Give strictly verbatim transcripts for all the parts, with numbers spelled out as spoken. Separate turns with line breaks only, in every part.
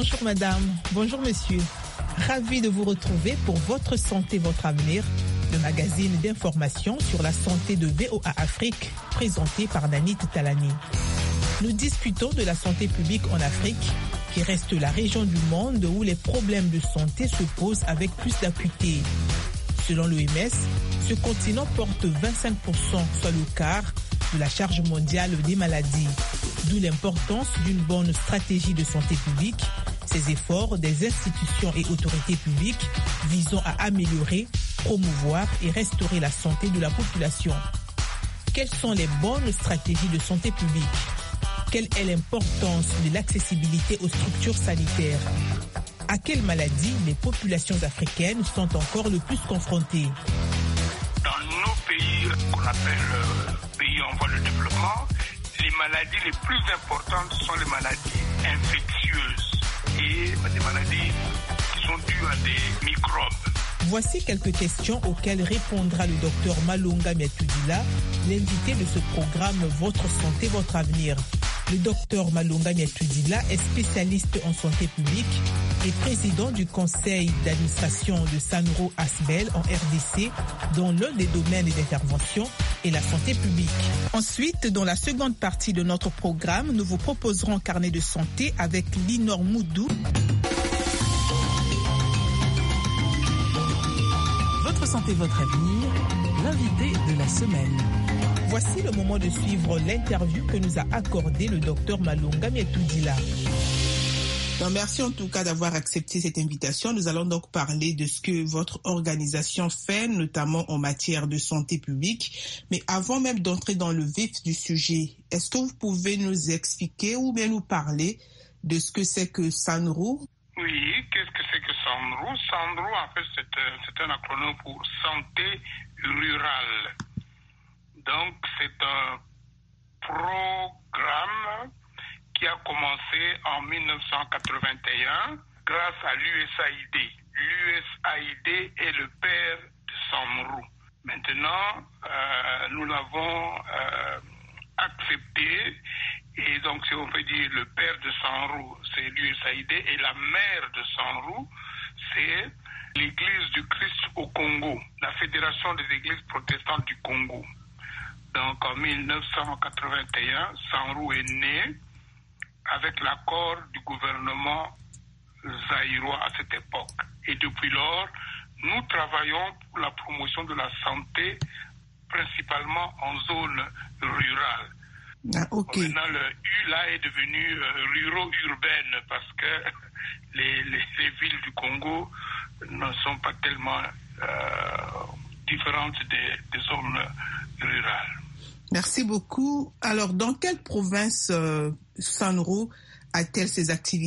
Bonjour madame, bonjour monsieur. Ravi de vous retrouver pour Votre santé, votre avenir, le magazine d'information sur la santé de V O A Afrique, présenté par Nanit Talani. Nous discutons de la santé publique en Afrique, qui reste la région du monde où les problèmes de santé se posent avec plus d'acuité. Selon l'O M S, ce continent porte vingt-cinq pour cent, soit le quart, de la charge mondiale des maladies. D'où l'importance d'une bonne stratégie de santé publique, ces efforts des institutions et autorités publiques visant à améliorer, promouvoir et restaurer la santé de la population. Quelles sont les bonnes stratégies de santé publique ? Quelle est l'importance de l'accessibilité aux structures sanitaires ? À quelles maladies les populations africaines sont encore le plus confrontées ?
Dans nos pays qu'on appelle euh, pays en voie de développement, les maladies les plus importantes sont les maladies infectieuses et des maladies qui sont dues à des microbes.
Voici quelques questions auxquelles répondra le docteur Malunga Miatudila, l'invité de ce programme Votre santé, votre avenir. Le docteur Malunga Miatudila est spécialiste en santé publique et président du conseil d'administration de Sanro Asbel en R D C, dont l'un des domaines d'intervention est la santé publique. Ensuite, dans la seconde partie de notre programme, nous vous proposerons un carnet de santé avec Linor Moudou. Votre santé, votre avenir, l'invité de la semaine. Voici le moment de suivre l'interview que nous a accordé le docteur Malunga Miatudila.
Merci en tout cas d'avoir accepté cette invitation. Nous allons donc parler de ce que votre organisation fait, notamment en matière de santé publique. Mais avant même d'entrer dans le vif du sujet, est-ce que vous pouvez nous expliquer ou bien nous parler de ce que c'est que Sanro ?
Oui, qu'est-ce que c'est que Sanro ? Sanro, en fait, c'est, c'est un acronyme pour santé rurale. Donc, c'est un programme qui a commencé en dix-neuf cent quatre-vingt-un grâce à l'U S A I D. L'U S A I D est le père de Sanro. Maintenant, euh, nous l'avons euh, accepté. Et donc, si on peut dire le père de Sanro, c'est l'U S A I D, et la mère de Sanro, c'est l'Église du Christ au Congo, la Fédération des Églises protestantes du Congo. Donc, en dix-neuf cent quatre-vingt-un, Sanro est né avec l'accord du gouvernement zaïrois à cette époque. Et depuis lors, nous travaillons pour la promotion de la santé, principalement en zone rurale.
Ah, ok.
Maintenant, le U là est devenu euh, ruro-urbaine parce que les, les, les villes du Congo ne sont pas tellement euh, différentes des, des zones rurales.
Merci beaucoup. Alors, dans quelle province euh, Sanro a-t-elle ses activités ?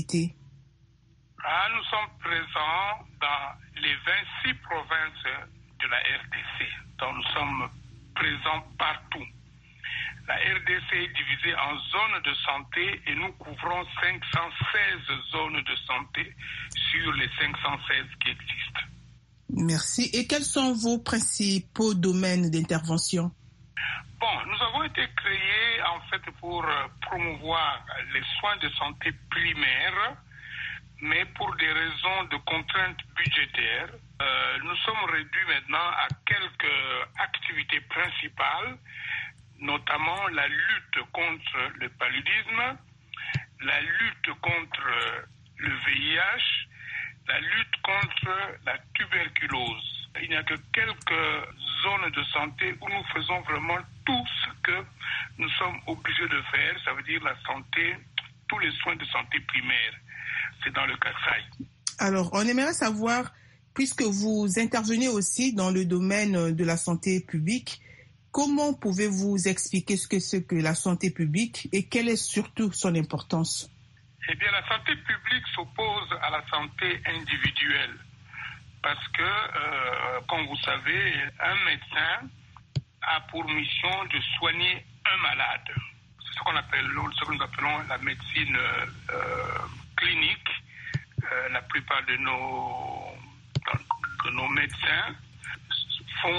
Ah, nous sommes présents dans les vingt-six provinces de la R D C. Donc, nous sommes présents partout. La R D C est divisée en zones de santé et nous couvrons cinq cent seize zones de santé sur les cinq cent seize qui existent.
Merci. Et quels sont vos principaux domaines d'intervention ?
Bon, nous avons été créés en fait pour promouvoir les soins de santé primaires, mais pour des raisons de contraintes budgétaires, euh, nous sommes réduits maintenant à quelques activités principales, notamment la lutte contre le paludisme, la lutte contre le V I H, la lutte contre la tuberculose. Il n'y a que quelques zones de santé où nous faisons vraiment tout ce que nous sommes obligés de faire, ça veut dire la santé, tous les soins de santé primaire. C'est dans le Kasaï.
Alors, on aimerait savoir, puisque vous intervenez aussi dans le domaine de la santé publique, comment pouvez-vous expliquer ce que c'est que la santé publique et quelle est surtout son importance ?
Eh bien, la santé publique s'oppose à la santé individuelle. Parce que, euh, comme vous savez, un médecin a pour mission de soigner un malade. C'est ce qu'on appelle, ce que nous appelons la médecine euh, clinique. Euh, la plupart de nos, de nos médecins